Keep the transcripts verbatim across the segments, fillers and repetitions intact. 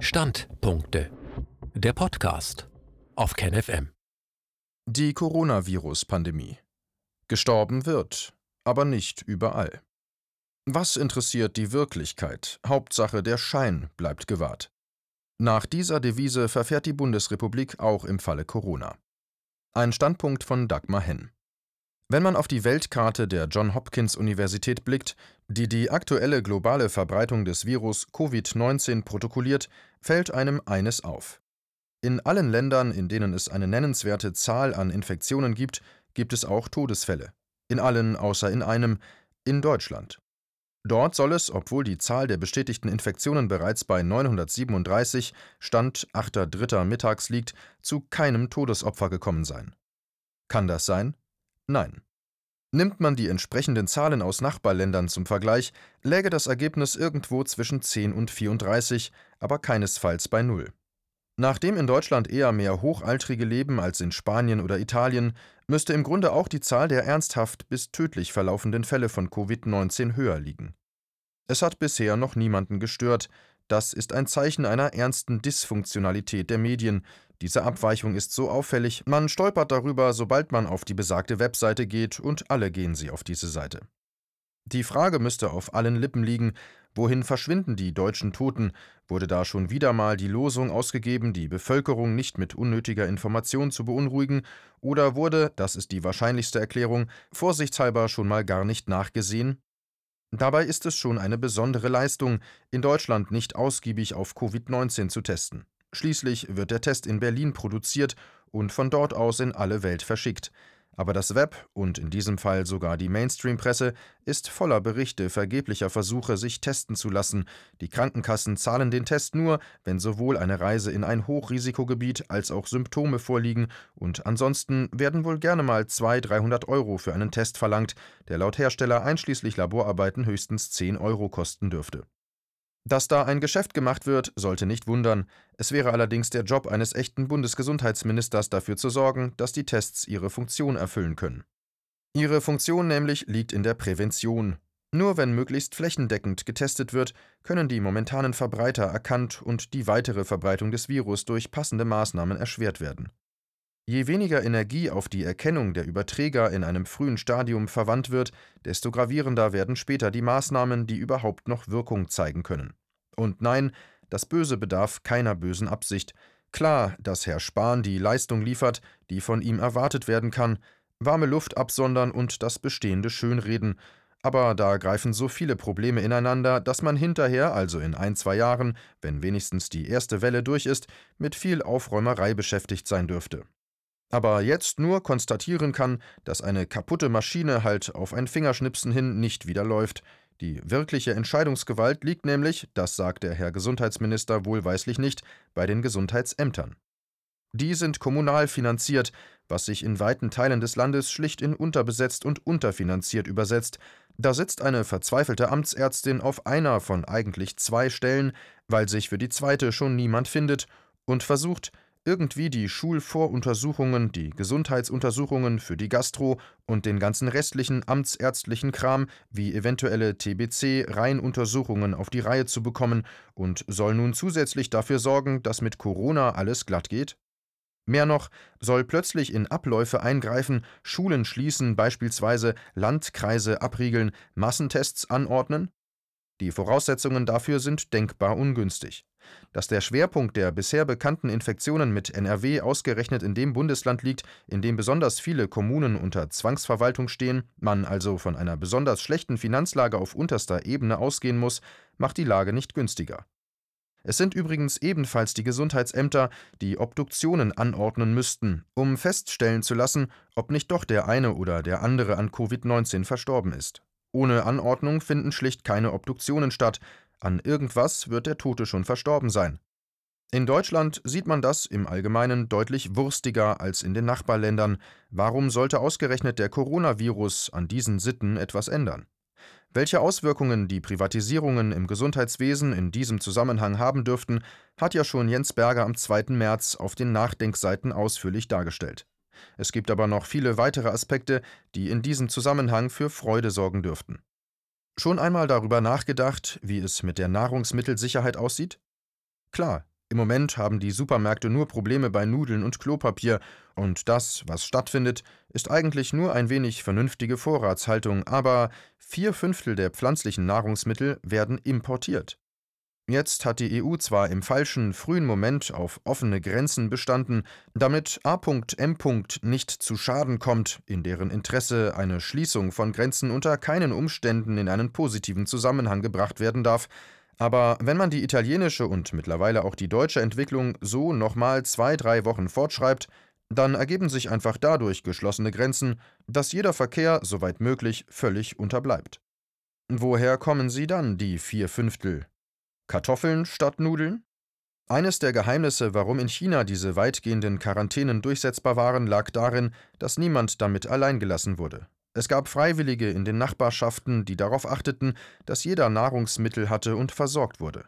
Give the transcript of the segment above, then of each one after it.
Standpunkte. Der Podcast auf KenFM. Die Coronavirus-Pandemie. Gestorben wird, aber nicht überall. Was interessiert die Wirklichkeit? Hauptsache der Schein bleibt gewahrt. Nach dieser Devise verfährt die Bundesrepublik auch im Falle Corona. Ein Standpunkt von Dagmar Henn. Wenn man auf die Weltkarte der Johns-Hopkins-Universität blickt, die die aktuelle globale Verbreitung des Virus Covid neunzehn protokolliert, fällt einem eines auf. In allen Ländern, in denen es eine nennenswerte Zahl an Infektionen gibt, gibt es auch Todesfälle. In allen außer in einem, in Deutschland. Dort soll es, obwohl die Zahl der bestätigten Infektionen bereits bei neunhundertsiebenunddreißig, Stand achter dritter mittags liegt, zu keinem Todesopfer gekommen sein. Kann das sein? Nein. Nimmt man die entsprechenden Zahlen aus Nachbarländern zum Vergleich, läge das Ergebnis irgendwo zwischen zehn und vierunddreißig, aber keinesfalls bei null. Nachdem in Deutschland eher mehr Hochaltrige leben als in Spanien oder Italien, müsste im Grunde auch die Zahl der ernsthaft bis tödlich verlaufenden Fälle von Covid neunzehn höher liegen. Es hat bisher noch niemanden gestört. Das ist ein Zeichen einer ernsten Dysfunktionalität der Medien. Diese Abweichung ist so auffällig, man stolpert darüber, sobald man auf die besagte Webseite geht, und alle gehen sie auf diese Seite. Die Frage müsste auf allen Lippen liegen: Wohin verschwinden die deutschen Toten? Wurde da schon wieder mal die Losung ausgegeben, die Bevölkerung nicht mit unnötiger Information zu beunruhigen? Oder wurde, das ist die wahrscheinlichste Erklärung, vorsichtshalber schon mal gar nicht nachgesehen? Dabei ist es schon eine besondere Leistung, in Deutschland nicht ausgiebig auf Covid neunzehn zu testen. Schließlich wird der Test in Berlin produziert und von dort aus in alle Welt verschickt. Aber das Web und in diesem Fall sogar die Mainstream-Presse ist voller Berichte vergeblicher Versuche, sich testen zu lassen. Die Krankenkassen zahlen den Test nur, wenn sowohl eine Reise in ein Hochrisikogebiet als auch Symptome vorliegen, und ansonsten werden wohl gerne mal zweihundert, dreihundert Euro für einen Test verlangt, der laut Hersteller einschließlich Laborarbeiten höchstens zehn Euro kosten dürfte. Dass da ein Geschäft gemacht wird, sollte nicht wundern. Es wäre allerdings der Job eines echten Bundesgesundheitsministers, dafür zu sorgen, dass die Tests ihre Funktion erfüllen können. Ihre Funktion nämlich liegt in der Prävention. Nur wenn möglichst flächendeckend getestet wird, können die momentanen Verbreiter erkannt und die weitere Verbreitung des Virus durch passende Maßnahmen erschwert werden. Je weniger Energie auf die Erkennung der Überträger in einem frühen Stadium verwandt wird, desto gravierender werden später die Maßnahmen, die überhaupt noch Wirkung zeigen können. Und nein, das Böse bedarf keiner bösen Absicht. Klar, dass Herr Spahn die Leistung liefert, die von ihm erwartet werden kann: warme Luft absondern und das Bestehende schönreden. Aber da greifen so viele Probleme ineinander, dass man hinterher, also in ein, zwei Jahren, wenn wenigstens die erste Welle durch ist, mit viel Aufräumerei beschäftigt sein dürfte. Aber jetzt nur konstatieren kann, dass eine kaputte Maschine halt auf ein Fingerschnipsen hin nicht wieder läuft. Die wirkliche Entscheidungsgewalt liegt nämlich, das sagt der Herr Gesundheitsminister wohlweislich nicht, bei den Gesundheitsämtern. Die sind kommunal finanziert, was sich in weiten Teilen des Landes schlicht in unterbesetzt und unterfinanziert übersetzt. Da sitzt eine verzweifelte Amtsärztin auf einer von eigentlich zwei Stellen, weil sich für die zweite schon niemand findet, und versucht, irgendwie die Schulvoruntersuchungen, die Gesundheitsuntersuchungen für die Gastro und den ganzen restlichen amtsärztlichen Kram wie eventuelle T B C-Reihenuntersuchungen auf die Reihe zu bekommen, und soll nun zusätzlich dafür sorgen, dass mit Corona alles glatt geht? Mehr noch, soll plötzlich in Abläufe eingreifen, Schulen schließen, beispielsweise Landkreise abriegeln, Massentests anordnen? Die Voraussetzungen dafür sind denkbar ungünstig. Dass der Schwerpunkt der bisher bekannten Infektionen mit N R W ausgerechnet in dem Bundesland liegt, in dem besonders viele Kommunen unter Zwangsverwaltung stehen, man also von einer besonders schlechten Finanzlage auf unterster Ebene ausgehen muss, macht die Lage nicht günstiger. Es sind übrigens ebenfalls die Gesundheitsämter, die Obduktionen anordnen müssten, um feststellen zu lassen, ob nicht doch der eine oder der andere an Covid neunzehn verstorben ist. Ohne Anordnung finden schlicht keine Obduktionen statt. An irgendwas wird der Tote schon verstorben sein. In Deutschland sieht man das im Allgemeinen deutlich wurstiger als in den Nachbarländern. Warum sollte ausgerechnet der Coronavirus an diesen Sitten etwas ändern? Welche Auswirkungen die Privatisierungen im Gesundheitswesen in diesem Zusammenhang haben dürften, hat ja schon Jens Berger am zweiten März auf den Nachdenkseiten ausführlich dargestellt. Es gibt aber noch viele weitere Aspekte, die in diesem Zusammenhang für Freude sorgen dürften. Schon einmal darüber nachgedacht, wie es mit der Nahrungsmittelsicherheit aussieht? Klar, Im Moment haben die Supermärkte nur Probleme bei Nudeln und Klopapier, und das, was stattfindet, ist eigentlich nur ein wenig vernünftige Vorratshaltung, aber vier Fünftel der pflanzlichen Nahrungsmittel werden importiert. Jetzt hat die E U zwar im falschen, frühen Moment auf offene Grenzen bestanden, damit A M nicht zu Schaden kommt, in deren Interesse eine Schließung von Grenzen unter keinen Umständen in einen positiven Zusammenhang gebracht werden darf. Aber wenn man die italienische und mittlerweile auch die deutsche Entwicklung so nochmal zwei, drei Wochen fortschreibt, dann ergeben sich einfach dadurch geschlossene Grenzen, dass jeder Verkehr, soweit möglich, völlig unterbleibt. Woher kommen sie dann, die vier Fünftel? Kartoffeln statt Nudeln? Eines der Geheimnisse, warum in China diese weitgehenden Quarantänen durchsetzbar waren, lag darin, dass niemand damit allein gelassen wurde. Es gab Freiwillige in den Nachbarschaften, die darauf achteten, dass jeder Nahrungsmittel hatte und versorgt wurde.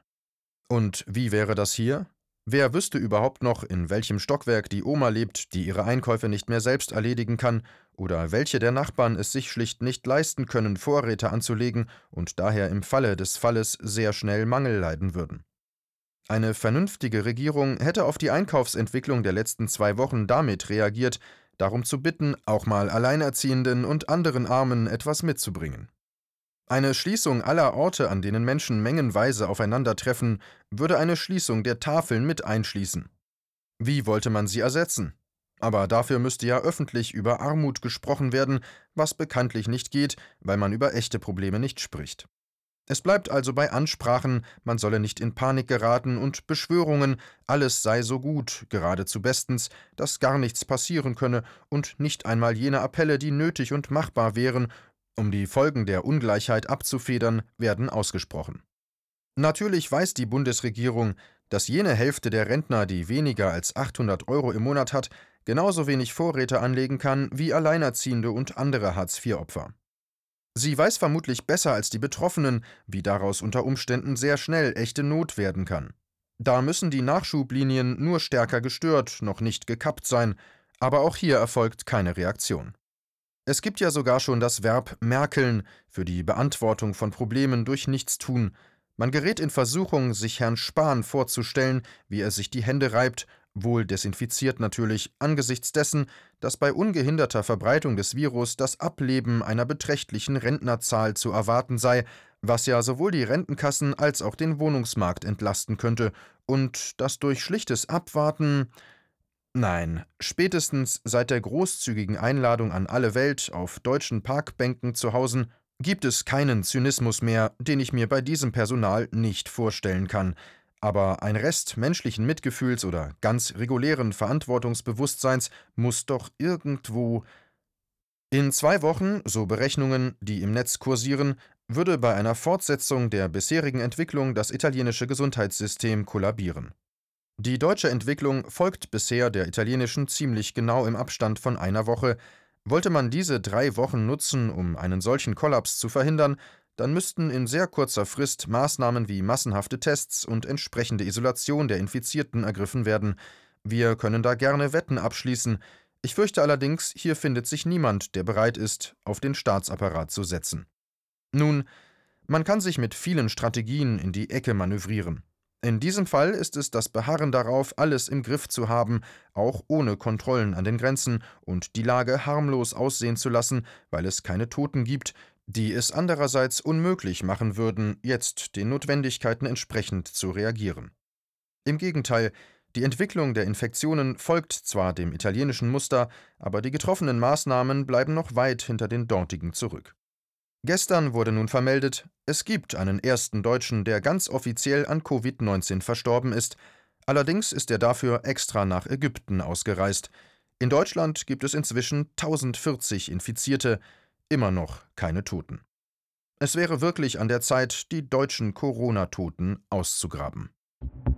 Und wie wäre das hier? Wer wüsste überhaupt noch, in welchem Stockwerk die Oma lebt, die ihre Einkäufe nicht mehr selbst erledigen kann, oder welche der Nachbarn es sich schlicht nicht leisten können, Vorräte anzulegen und daher im Falle des Falles sehr schnell Mangel leiden würden? Eine vernünftige Regierung hätte auf die Einkaufsentwicklung der letzten zwei Wochen damit reagiert, darum zu bitten, auch mal Alleinerziehenden und anderen Armen etwas mitzubringen. Eine Schließung aller Orte, an denen Menschen mengenweise aufeinandertreffen, würde eine Schließung der Tafeln mit einschließen. Wie wollte man sie ersetzen? Aber dafür müsste ja öffentlich über Armut gesprochen werden, was bekanntlich nicht geht, weil man über echte Probleme nicht spricht. Es bleibt also bei Ansprachen, man solle nicht in Panik geraten, und Beschwörungen, alles sei so gut, geradezu bestens, dass gar nichts passieren könne, und nicht einmal jene Appelle, die nötig und machbar wären, um die Folgen der Ungleichheit abzufedern, werden ausgesprochen. Natürlich weiß die Bundesregierung, dass jene Hälfte der Rentner, die weniger als achthundert Euro im Monat hat, genauso wenig Vorräte anlegen kann wie Alleinerziehende und andere Hartz vier Opfer. Sie weiß vermutlich besser als die Betroffenen, wie daraus unter Umständen sehr schnell echte Not werden kann. Da müssen die Nachschublinien nur stärker gestört, noch nicht gekappt sein, aber auch hier erfolgt keine Reaktion. Es gibt ja sogar schon das Verb merkeln für die Beantwortung von Problemen durch Nichtstun. Man gerät in Versuchung, sich Herrn Spahn vorzustellen, wie er sich die Hände reibt, wohl desinfiziert natürlich, angesichts dessen, dass bei ungehinderter Verbreitung des Virus das Ableben einer beträchtlichen Rentnerzahl zu erwarten sei, was ja sowohl die Rentenkassen als auch den Wohnungsmarkt entlasten könnte, und dass durch schlichtes Abwarten… Nein, spätestens seit der großzügigen Einladung an alle Welt auf deutschen Parkbänken zu hausen, gibt es keinen Zynismus mehr, den ich mir bei diesem Personal nicht vorstellen kann. Aber ein Rest menschlichen Mitgefühls oder ganz regulären Verantwortungsbewusstseins muss doch irgendwo… In zwei Wochen, so Berechnungen, die im Netz kursieren, würde bei einer Fortsetzung der bisherigen Entwicklung das italienische Gesundheitssystem kollabieren. Die deutsche Entwicklung folgt bisher der italienischen ziemlich genau im Abstand von einer Woche. Wollte man diese drei Wochen nutzen, um einen solchen Kollaps zu verhindern, dann müssten in sehr kurzer Frist Maßnahmen wie massenhafte Tests und entsprechende Isolation der Infizierten ergriffen werden. Wir können da gerne Wetten abschließen. Ich fürchte allerdings, hier findet sich niemand, der bereit ist, auf den Staatsapparat zu setzen. Nun, man kann sich mit vielen Strategien in die Ecke manövrieren. In diesem Fall ist es das Beharren darauf, alles im Griff zu haben, auch ohne Kontrollen an den Grenzen, und die Lage harmlos aussehen zu lassen, weil es keine Toten gibt, die es andererseits unmöglich machen würden, jetzt den Notwendigkeiten entsprechend zu reagieren. Im Gegenteil, die Entwicklung der Infektionen folgt zwar dem italienischen Muster, aber die getroffenen Maßnahmen bleiben noch weit hinter den dortigen zurück. Gestern wurde nun vermeldet, es gibt einen ersten Deutschen, der ganz offiziell an Covid neunzehn verstorben ist. Allerdings ist er dafür extra nach Ägypten ausgereist. In Deutschland gibt es inzwischen tausendvierzig Infizierte, immer noch keine Toten. Es wäre wirklich an der Zeit, die deutschen Corona-Toten auszugraben.